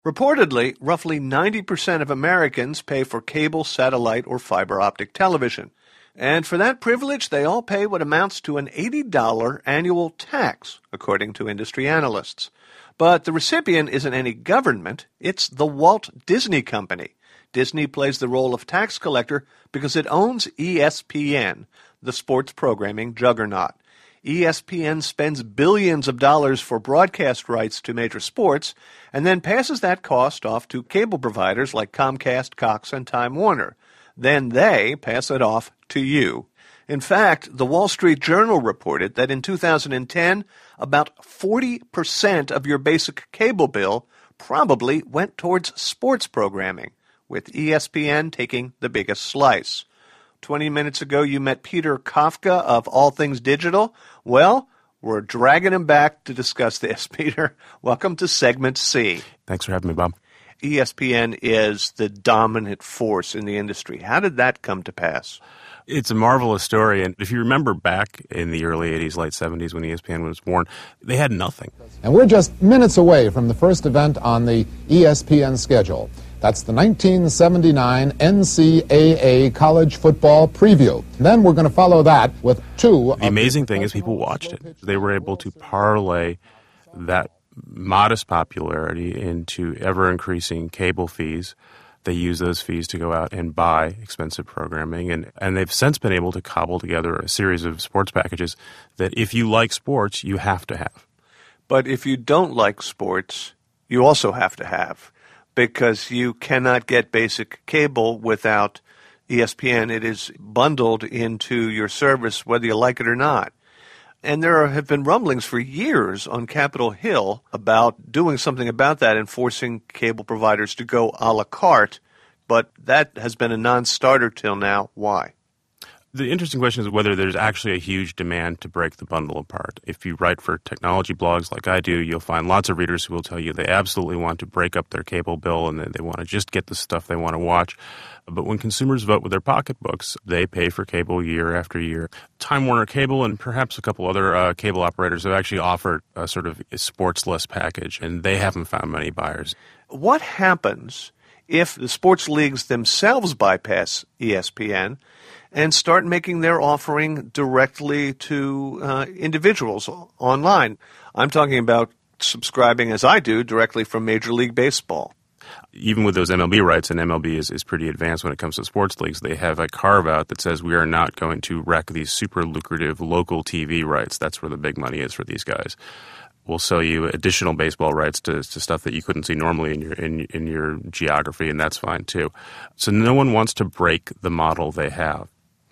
Reportedly, roughly 90% of Americans pay for cable, satellite, or fiber optic television. And for that privilege, they all pay what amounts to an $80 annual tax, according to industry analysts. But the recipient isn't any government, it's the Walt Disney Company. Disney plays the role of tax collector because it owns ESPN, the sports programming juggernaut. ESPN spends billions of dollars for broadcast rights to major sports and then passes that cost off to cable providers like Comcast, Cox, and Time Warner. Then they pass it off to you. In fact, the Wall Street Journal reported that in 2010, about 40% of your basic cable bill probably went towards sports programming, with ESPN taking the biggest slice. 20 minutes ago, you met Peter Kafka of All Things Digital. Well, we're dragging him back to discuss this. Peter, welcome to Segment C. Thanks for having me, Bob. ESPN is the dominant force in the industry. How did that come to pass? It's a marvelous story, and if you remember back in the early 80s, late 70s when ESPN was born, they had nothing. And we're just minutes away from the first event on the ESPN schedule. That's the 1979 NCAA College Football Preview. Then we're going to follow that with two. The amazing thing is people watched it. They were able to parlay that modest popularity into ever-increasing cable fees. They use those fees to go out and buy expensive programming, and they've since been able to cobble together a series of sports packages that if you like sports, you have to have. But if you don't like sports, you also have to have, because you cannot get basic cable without ESPN. It is bundled into your service whether you like it or not. And there have been rumblings for years on Capitol Hill about doing something about that and forcing cable providers to go a la carte, but that has been a non-starter till now. Why? The interesting question is whether there's actually a huge demand to break the bundle apart. If you write for technology blogs like I do, you'll find lots of readers who will tell you they absolutely want to break up their cable bill and they want to just get the stuff they want to watch. But when consumers vote with their pocketbooks, they pay for cable year after year. Time Warner Cable and perhaps a couple other cable operators have actually offered a sort of sportsless package, and they haven't found many buyers. What happens if the sports leagues themselves bypass ESPN and start making their offering directly to individuals online? I'm talking about subscribing, as I do, directly from Major League Baseball. Even with those MLB rights, and MLB is pretty advanced when it comes to sports leagues, they have a carve-out that says we are not going to wreck these super lucrative local TV rights. That's where the big money is for these guys. We'll sell you additional baseball rights to stuff that you couldn't see normally in your geography, and that's fine too. So no one wants to break the model they have.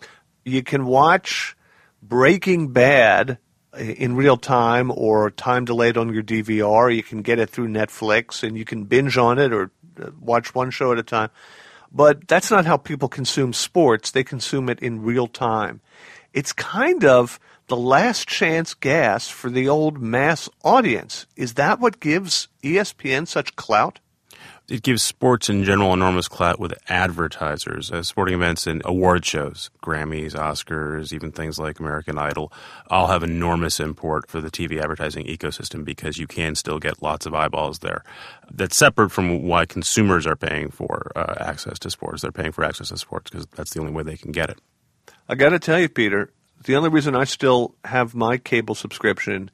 You can watch Breaking Bad in real time or time delayed on your DVR. You can get it through Netflix, and you can binge on it or watch one show at a time. But that's not how people consume sports. They consume it in real time. It's kind of the last chance gas for the old mass audience. Is that what gives ESPN such clout? It gives sports in general enormous clout with advertisers. Sporting events and award shows, Grammys, Oscars, even things like American Idol, all have enormous import for the TV advertising ecosystem because you can still get lots of eyeballs there. That's separate from why consumers are paying for access to sports. They're paying for access to sports because that's the only way they can get it. I got to tell you, Peter, the only reason I still have my cable subscription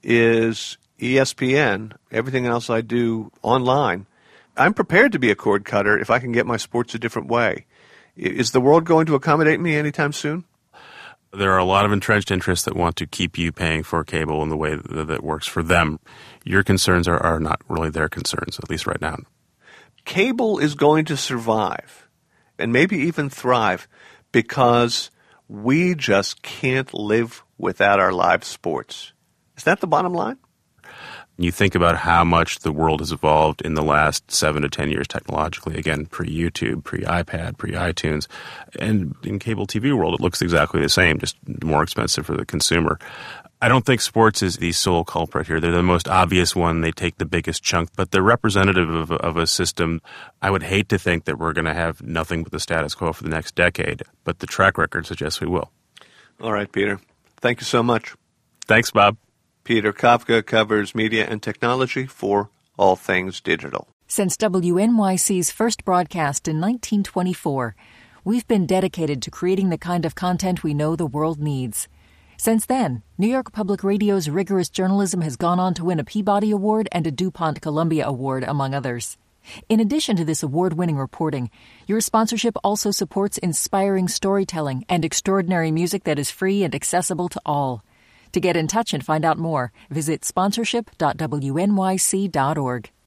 is ESPN. Everything else I do online. I'm prepared to be a cord cutter if I can get my sports a different way. Is the world going to accommodate me anytime soon? There are a lot of entrenched interests that want to keep you paying for cable in the way that works for them. Your concerns are not really their concerns, at least right now. Cable is going to survive and maybe even thrive because we just can't live without our live sports. Is that the bottom line? You think about how much the world has evolved in the last 7 to 10 years technologically, again, pre-YouTube, pre-iPad, pre-iTunes. And in cable TV world, it looks exactly the same, just more expensive for the consumer. I don't think sports is the sole culprit here. They're the most obvious one. They take the biggest chunk, but they're representative of a system. I would hate to think that we're going to have nothing but the status quo for the next decade, but the track record suggests we will. All right, Peter. Thank you so much. Thanks, Bob. Peter Kafka covers media and technology for All Things Digital. Since WNYC's first broadcast in 1924, we've been dedicated to creating the kind of content we know the world needs. Since then, New York Public Radio's rigorous journalism has gone on to win a Peabody Award and a DuPont Columbia Award, among others. In addition to this award-winning reporting, your sponsorship also supports inspiring storytelling and extraordinary music that is free and accessible to all. To get in touch and find out more, visit sponsorship.wnyc.org.